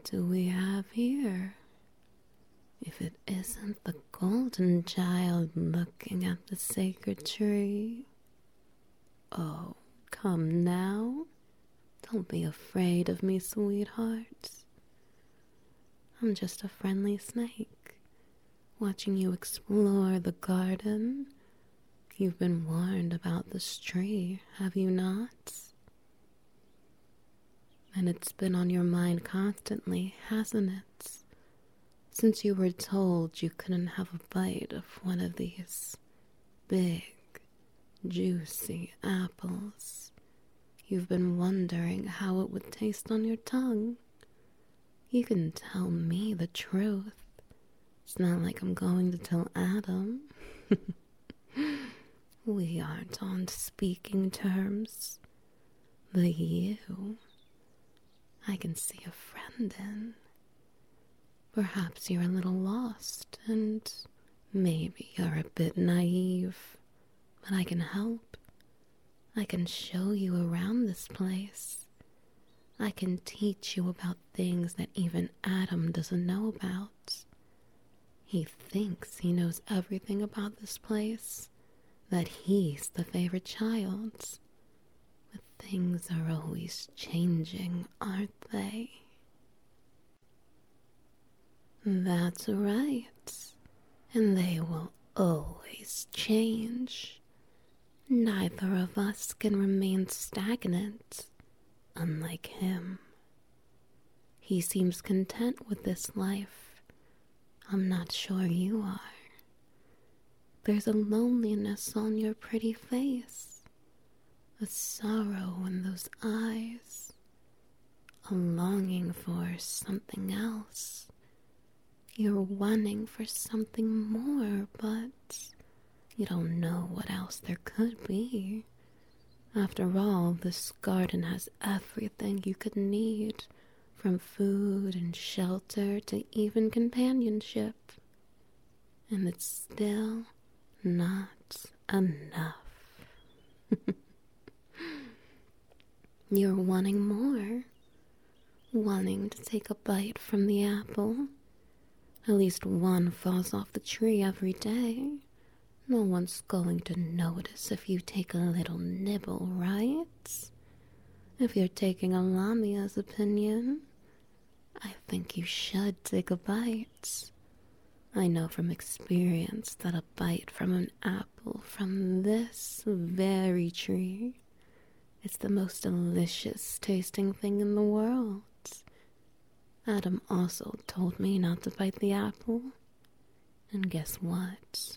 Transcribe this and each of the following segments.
do we have here? If it isn't the golden child looking at the sacred tree. Oh, come now. Don't be afraid of me, sweetheart. I'm just a friendly snake, watching you explore the garden. You've been warned about this tree, have you not? And it's been on your mind constantly, hasn't it? Since you were told you couldn't have a bite of one of these big, juicy apples. You've been wondering how it would taste on your tongue. You can tell me the truth. It's not like I'm going to tell Adam. We aren't on speaking terms. The you I can see a friend in. Perhaps you're a little lost, and maybe you're a bit naive, but I can help. I can show you around this place. I can teach you about things that even Adam doesn't know about. He thinks he knows everything about this place, that he's the favorite child. But things are always changing, aren't they? That's right, and they will always change. Neither of us can remain stagnant, unlike him. He seems content with this life. I'm not sure you are. There's a loneliness on your pretty face, a sorrow in those eyes, a longing for something else. You're wanting for something more, but you don't know what else there could be. After all, this garden has everything you could need, from food and shelter to even companionship. And it's still not enough. You're wanting more, wanting to take a bite from the apple. At least one falls off the tree every day. No one's going to notice if you take a little nibble, right? If you're taking a Lamia's opinion, I think you should take a bite. I know from experience that a bite from an apple from this very tree is the most delicious tasting thing in the world. Adam also told me not to bite the apple. And guess what?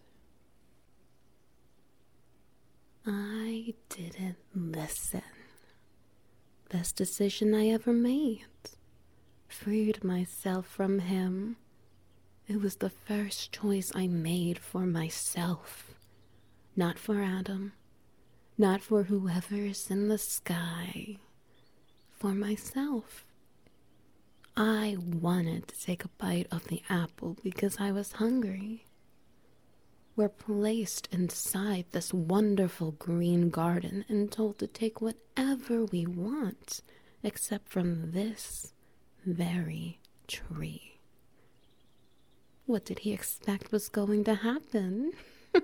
I didn't listen. Best decision I ever made. Freed myself from him. It was the first choice I made for myself. Not for Adam. Not for whoever's in the sky. For myself. I wanted to take a bite of the apple because I was hungry. We're placed inside this wonderful green garden and told to take whatever we want, except from this very tree. What did he expect was going to happen?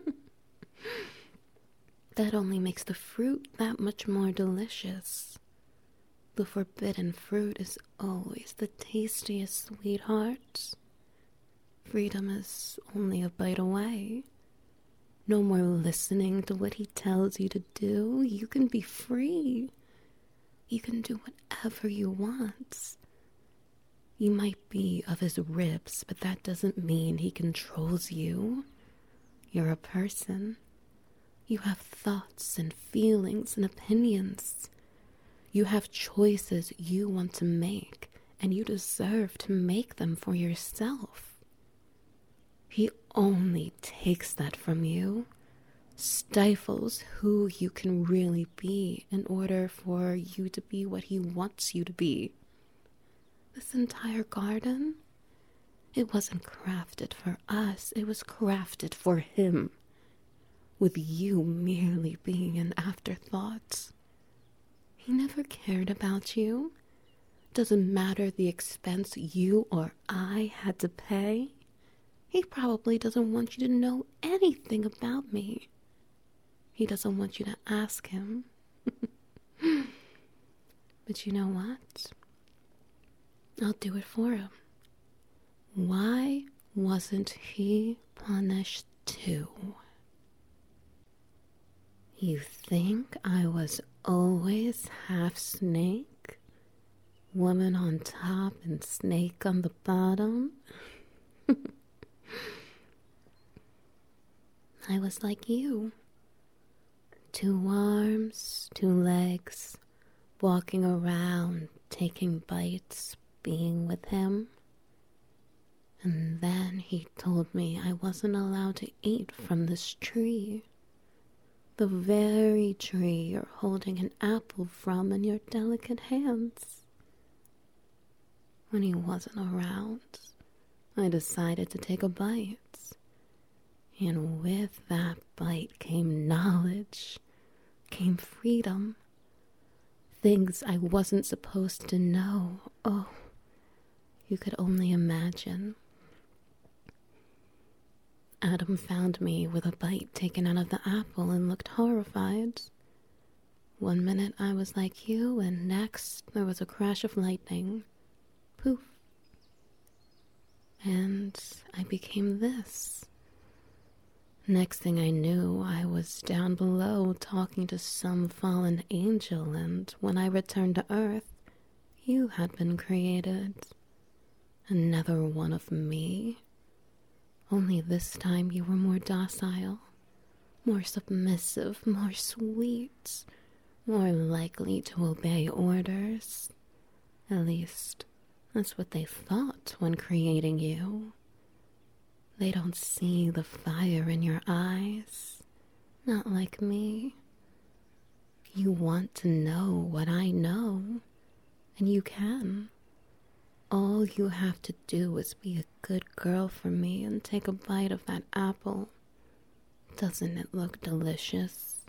That only makes the fruit that much more delicious. The forbidden fruit is always the tastiest, sweetheart. Freedom is only a bite away. No more listening to what he tells you to do. You can be free. You can do whatever you want. You might be of his ribs, but that doesn't mean he controls you. You're a person. You have thoughts and feelings and opinions. You have choices you want to make, and you deserve to make them for yourself. He only takes that from you, stifles who you can really be in order for you to be what he wants you to be. This entire garden, it wasn't crafted for us, it was crafted for him, with you merely being an afterthought. He never cared about you. doesn't matter the expense you or I had to pay. He probably doesn't want you to know anything about me. He doesn't want you to ask him. But you know what? I'll do it for him. Why wasn't he punished too? You think I was always half snake? Woman on top and snake on the bottom? I was like you. 2 arms, 2 legs, walking around, taking bites, being with him. And then he told me I wasn't allowed to eat from this tree. The very tree you're holding an apple from in your delicate hands. When he wasn't around, I decided to take a bite. And with that bite came knowledge, came freedom. Things I wasn't supposed to know. Oh, you could only imagine. Adam found me with a bite taken out of the apple and looked horrified. One minute I was like you, and next there was a crash of lightning. Poof. And I became this. Next thing I knew, I was down below talking to some fallen angel, and when I returned to Earth, you had been created. Another one of me. Only this time you were more docile, more submissive, more sweet, more likely to obey orders. At least, that's what they thought when creating you. They don't see the fire in your eyes, not like me. You want to know what I know, and you can. All you have to do is be a good girl for me and take a bite of that apple. Doesn't it look delicious?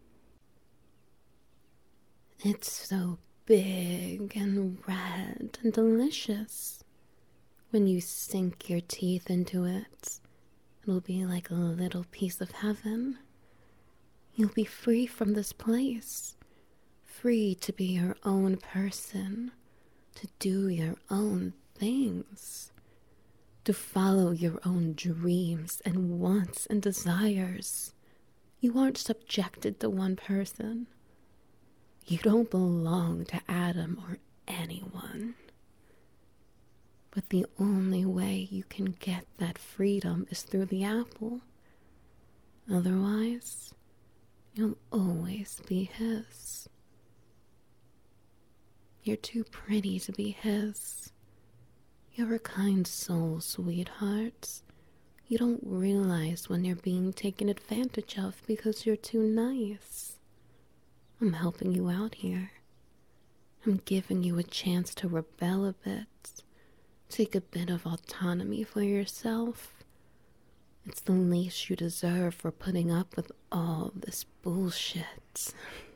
It's so big and red and delicious. When you sink your teeth into it, it'll be like a little piece of heaven. You'll be free from this place, free to be your own person, to do your own things, to follow your own dreams and wants and desires. You aren't subjected to one person. You don't belong to Adam or anyone. But the only way you can get that freedom is through the apple. Otherwise, you'll always be his. You're too pretty to be his. You're a kind soul, sweetheart. You don't realize when you're being taken advantage of because you're too nice. I'm helping you out here. I'm giving you a chance to rebel a bit. Take a bit of autonomy for yourself. It's the least you deserve for putting up with all this bullshit.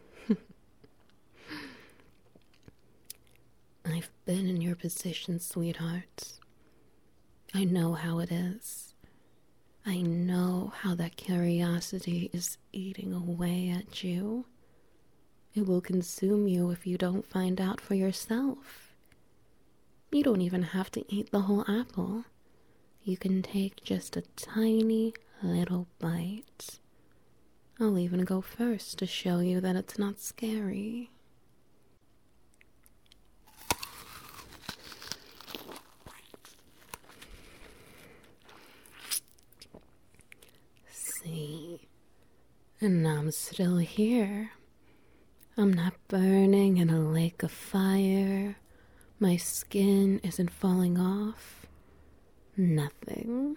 I've been in your position, sweetheart. I know how it is. I know how that curiosity is eating away at you. It will consume you if you don't find out for yourself. You don't even have to eat the whole apple. You can take just a tiny little bite. I'll even go first to show you that it's not scary. See, and I'm still here. I'm not burning in a lake of fire. My skin isn't falling off. Nothing.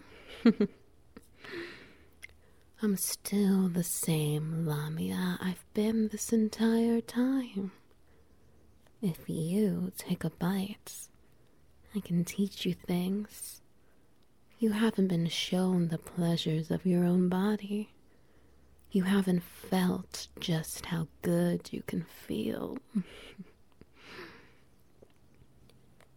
I'm still the same Lamia I've been this entire time. If you take a bite, I can teach you things. You haven't been shown the pleasures of your own body. You haven't felt just how good you can feel.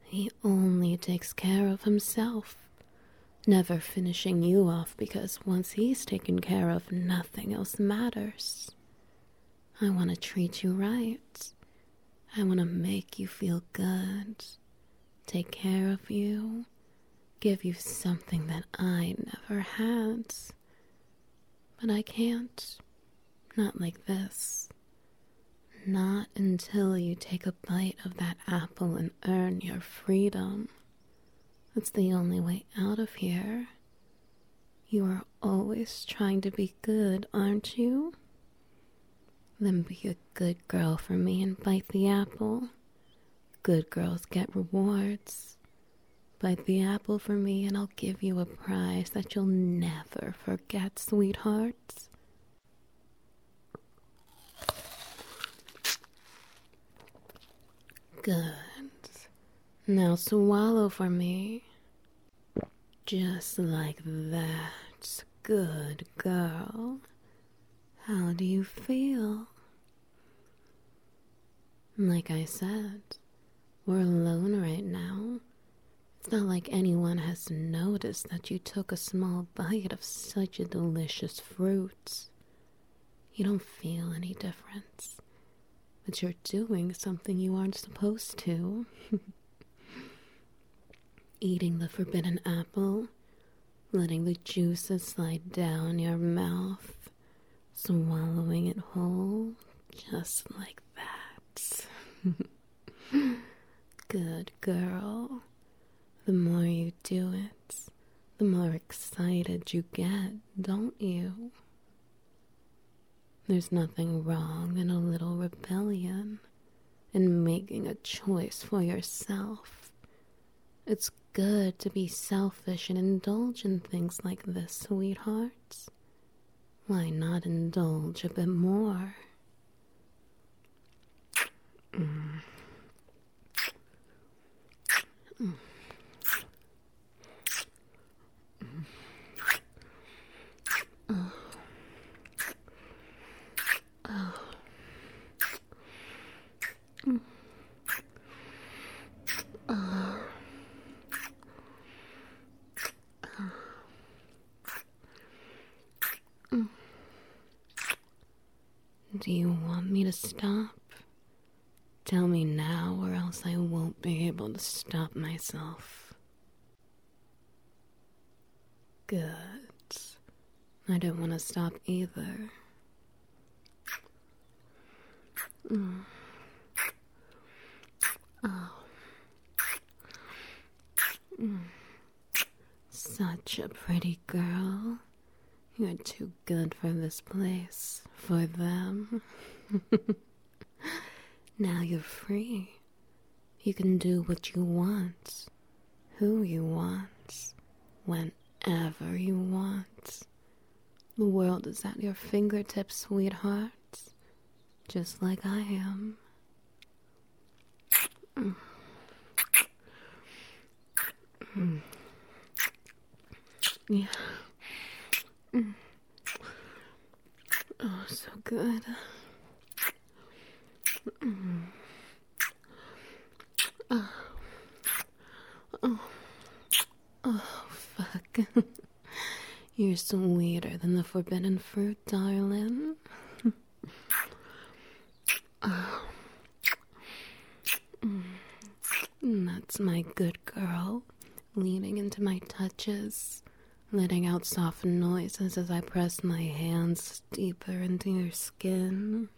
He only takes care of himself, never finishing you off because once he's taken care of, nothing else matters. I want to treat you right. I want to make you feel good, take care of you, give you something that I never had. But I can't. Not like this. Not until you take a bite of that apple and earn your freedom. It's the only way out of here. You are always trying to be good, aren't you? Then be a good girl for me and bite the apple. Good girls get rewards. Bite the apple for me and I'll give you a prize that you'll never forget, sweetheart. Good. Now swallow for me. Just like that. Good girl. How do you feel? Like I said, we're alone right now. It's not like anyone has noticed that you took a small bite of such a delicious fruit. You don't feel any difference, but you're doing something you aren't supposed to. Eating the forbidden apple, letting the juices slide down your mouth, swallowing it whole, just like that. Good girl. The more you do it, the more excited you get, don't you? There's nothing wrong in a little rebellion, in making a choice for yourself. It's good to be selfish and indulge in things like this, sweethearts. Why not indulge a bit more? Do you want me to stop? Tell me now, or else I won't be able to stop myself. Good. I don't want to stop either. Such a pretty girl. You're too good for this place, for them. Now you're free. You can do what you want, who you want, whenever you want. The world is at your fingertips, sweetheart, just like I am. Yeah. Oh, so good. Oh, fuck. You're sweeter than the forbidden fruit, darling. That's my good girl, leaning into my touches, letting out soft noises as I press my hands deeper into your skin.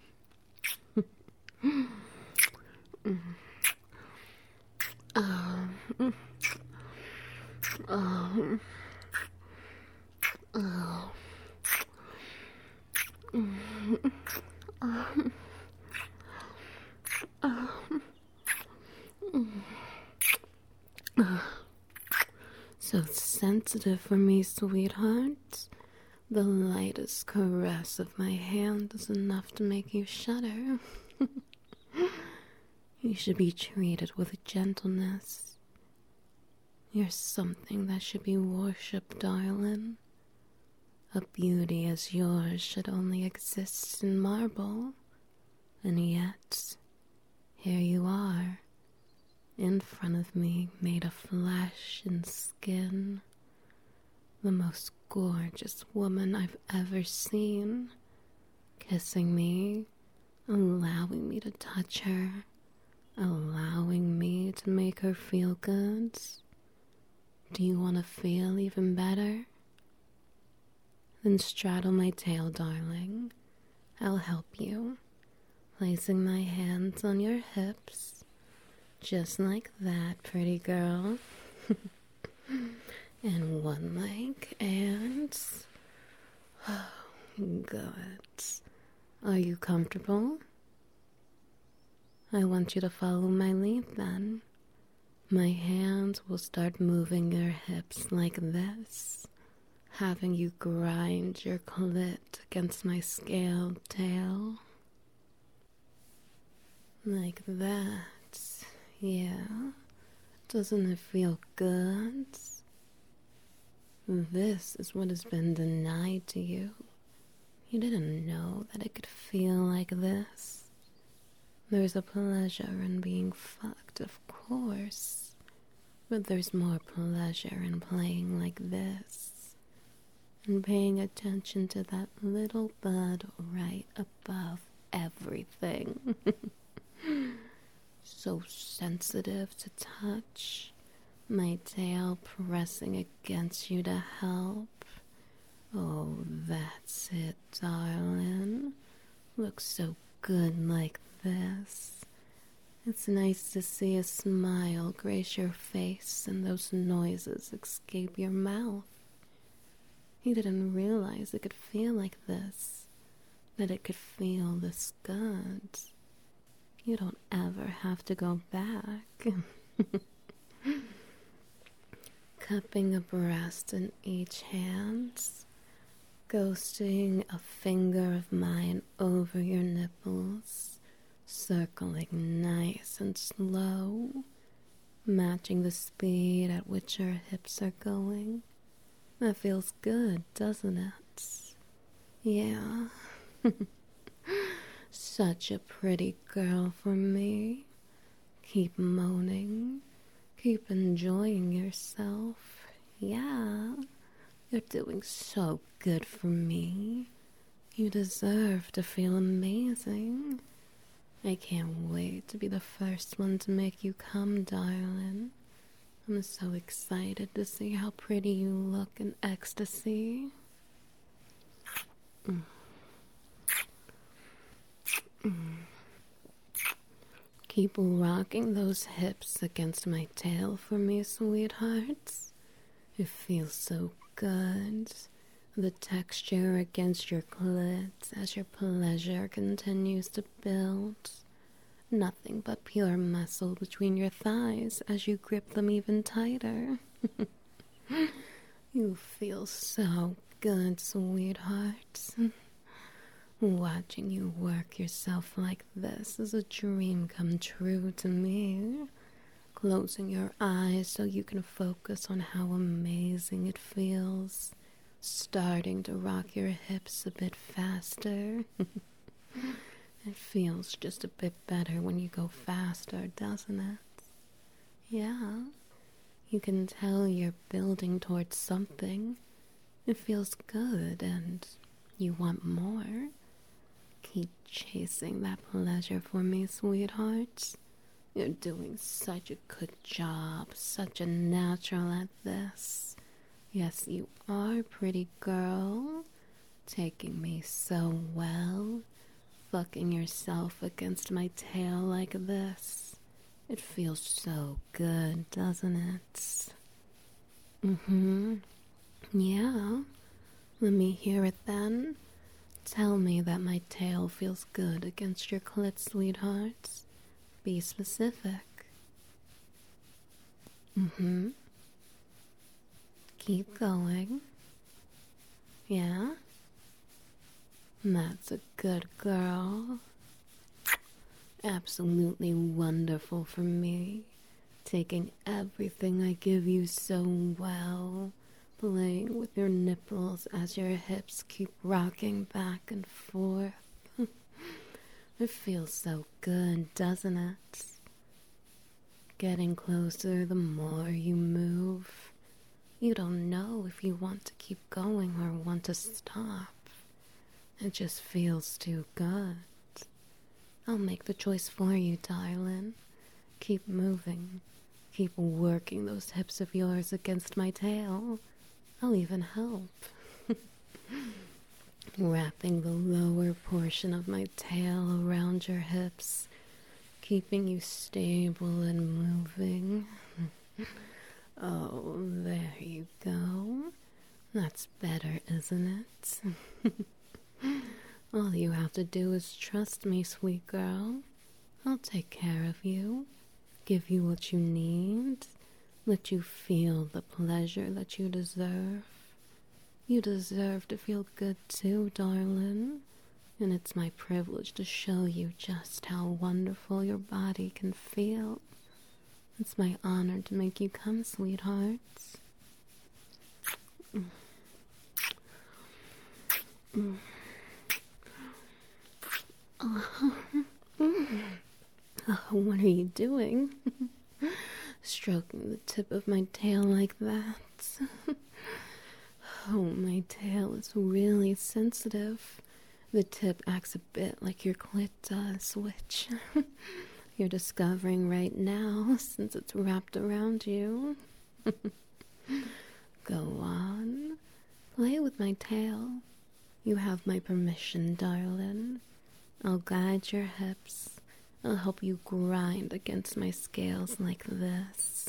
So sensitive for me, sweetheart. The lightest caress of my hand is enough to make you shudder. You should be treated with gentleness. You're something that should be worshipped, darling. A beauty as yours should only exist in marble. And yet, here you are, in front of me, made of flesh and skin. The most gorgeous woman I've ever seen, kissing me, allowing me to touch her, allowing me to make her feel good. Do you want to feel even better? Then straddle my tail, darling. I'll help you, placing my hands on your hips, just like that, pretty girl. And one leg, and oh, good. Are you comfortable? I want you to follow my lead then. My hands will start moving your hips like this, having you grind your clit against my scaled tail. Like that, yeah. Doesn't it feel good? This is what has been denied to you. You didn't know that it could feel like this. There's a pleasure in being fucked, of course, but there's more pleasure in playing like this and paying attention to that little bud right above everything. So sensitive to touch, my tail pressing against you to help. Oh, that's it, darling. Looks so good like this. It's nice to see a smile grace your face and those noises escape your mouth. You didn't realize it could feel like this, that it could feel this good. You don't ever have to go back. Cupping a breast in each hand, ghosting a finger of mine over your nipples, circling nice and slow, matching the speed at which your hips are going. That feels good, doesn't it? Yeah. Such a pretty girl for me. Keep moaning. Keep enjoying yourself. Yeah. You're doing so good for me. You deserve to feel amazing. I can't wait to be the first one to make you come, darling. I'm so excited to see how pretty you look in ecstasy. Keep rocking those hips against my tail for me, sweethearts. It feels so good. The texture against your clit as your pleasure continues to build. Nothing but pure muscle between your thighs as you grip them even tighter. You feel so good, sweetheart. Watching you work yourself like this is a dream come true to me. Closing your eyes so you can focus on how amazing it feels. Starting to rock your hips a bit faster. It feels just a bit better when you go faster, doesn't it? Yeah. You can tell you're building towards something. It feels good and you want more. Keep chasing that pleasure for me, sweetheart. You're doing such a good job, such a natural at this. Yes, you are, pretty girl. Taking me so well. Fucking yourself against my tail like this. It feels so good, doesn't it? Yeah. Let me hear it then. Tell me that my tail feels good against your clit, sweetheart. Be specific. Keep going. Yeah? That's a good girl. Absolutely wonderful for me. Taking everything I give you so well. Playing with your nipples as your hips keep rocking back and forth. It feels so good, doesn't it? getting closer the more you move. You don't know if you want to keep going or want to stop. It just feels too good. I'll make the choice for you, darling. Keep moving. Keep working those hips of yours against my tail. I'll even help. Wrapping the lower portion of my tail around your hips, keeping you stable and moving. Oh, there you go. That's better, isn't it? All you have to do is trust me, sweet girl. I'll take care of you, give you what you need, let you feel the pleasure that you deserve. You deserve to feel good too, darling. And it's my privilege to show you just how wonderful your body can feel. It's my honor to make you come, sweethearts. What are you doing? Stroking the tip of my tail like that. Oh, my tail is really sensitive. The tip acts a bit like your clit does, which you're discovering right now since it's wrapped around you. Go on. Play with my tail. You have my permission, darling. I'll guide your hips. I'll help you grind against my scales like this.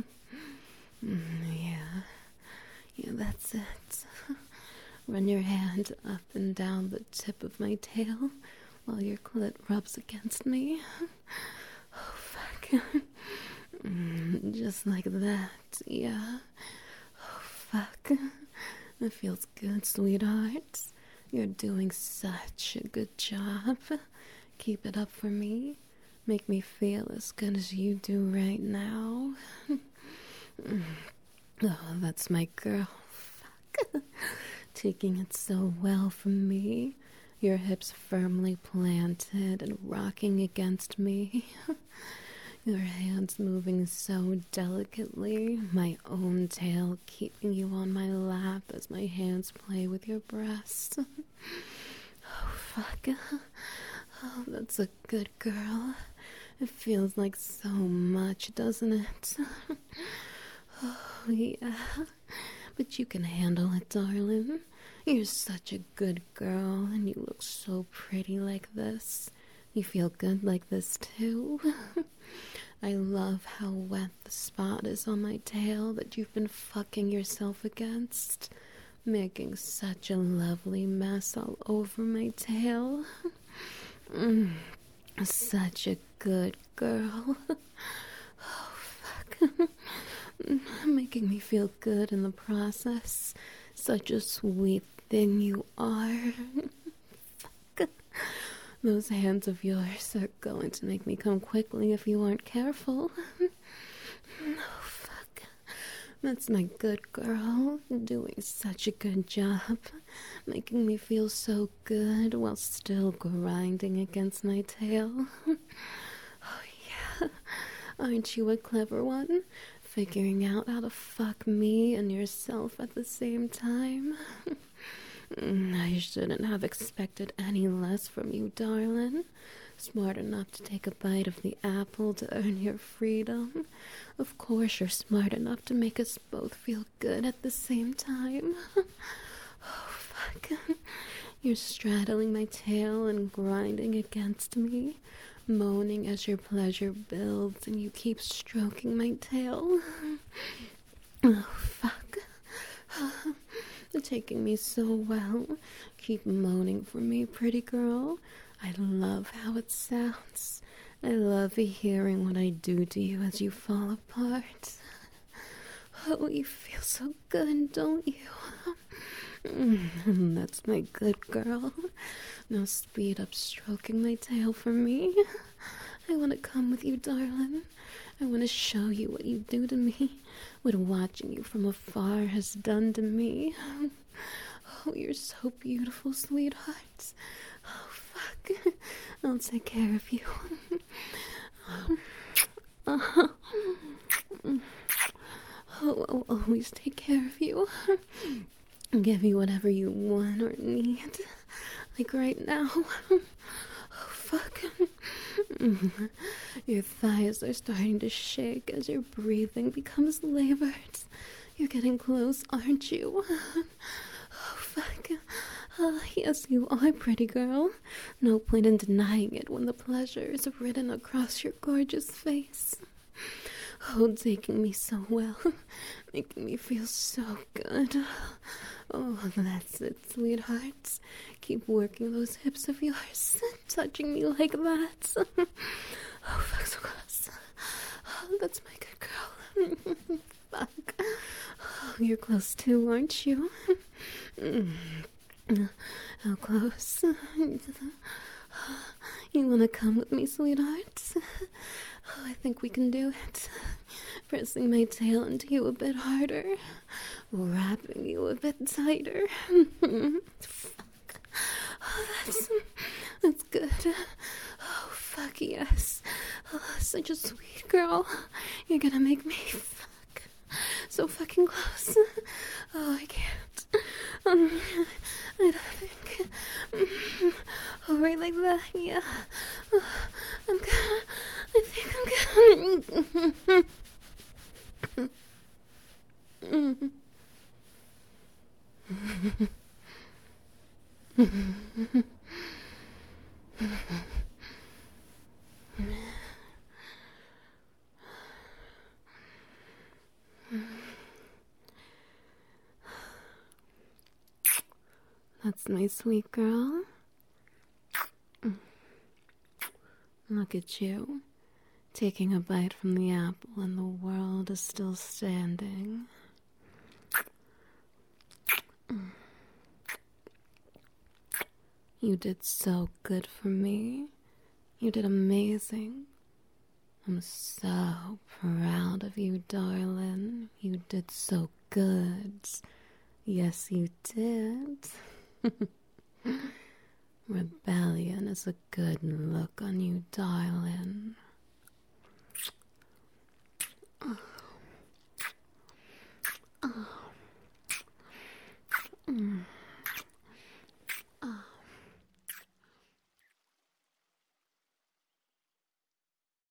Yeah, that's it. Run your hand up and down the tip of my tail while your clit rubs against me. Oh, fuck. Just like that, yeah. Oh, fuck. It feels good, sweetheart. You're doing such a good job. Keep it up for me. Make me feel as good as you do right now. Oh, that's my girl. Fuck. Taking it so well from me. Your hips firmly planted and rocking against me. Your hands moving so delicately. My own tail keeping you on my lap as my hands play with your breasts. Oh, fuck. Oh, that's a good girl. It feels like so much, doesn't it? Oh, yeah. But you can handle it, darling. You're such a good girl, and you look so pretty like this. You feel good like this, too. I love how wet the spot is on my tail that you've been fucking yourself against, making such a lovely mess all over my tail. Such a good girl. Oh, fuck. Making me feel good in the process. Such a sweet thing you are. Fuck. Those hands of yours are going to make me come quickly if you aren't careful. Oh, fuck. That's my good girl, doing such a good job, making me feel so good while still grinding against my tail. Oh, yeah. Aren't you a clever one? Figuring out how to fuck me and yourself at the same time. I shouldn't have expected any less from you, darling. Smart enough to take a bite of the apple to earn your freedom. Of course you're smart enough to make us both feel good at the same time. Oh, fuck. You're straddling my tail and grinding against me, moaning as your pleasure builds and you keep stroking my tail. Oh, fuck. You're taking me so well. Keep moaning for me, pretty girl. I love how it sounds. I love hearing what I do to you as you fall apart. Oh, you feel so good, don't you? That's my good girl. Now speed up stroking my tail for me. I want to come with you, darling. I want to show you what you do to me, what watching you from afar has done to me. Oh, you're so beautiful, sweetheart. Oh, fuck. I'll take care of you. I'll always take care of you. Give you whatever you want or need. Like right now. Oh, fuck. Your thighs are starting to shake as your breathing becomes labored. You're getting close, aren't you? Oh, fuck. Yes, you are, pretty girl. No point in denying it when the pleasure is written across your gorgeous face. Oh, taking me so well. Making me feel so good. Oh, that's it, sweethearts. Keep working those hips of yours. Touching me like that. Oh, fuck, so close. Oh, that's my good girl. Fuck. Oh, you're close too, aren't you? How close? You wanna come with me, sweetheart? Oh, I think we can do it. Pressing my tail into you a bit harder. Wrapping you a bit tighter. Fuck. Oh, that's good. Oh, fuck, yes. Oh, such a sweet girl. You're gonna make me fuck. So fucking close. Oh, I can't. I don't think. Oh, right like that, yeah. Oh, I'm gonna. I think I'm gonna. That's my sweet girl. Look at you, taking a bite from the apple and the world is still standing. You did so good for me. You did amazing. I'm so proud of you, darling. You did so good. Yes, you did. Rebellion is a good look on you, darling.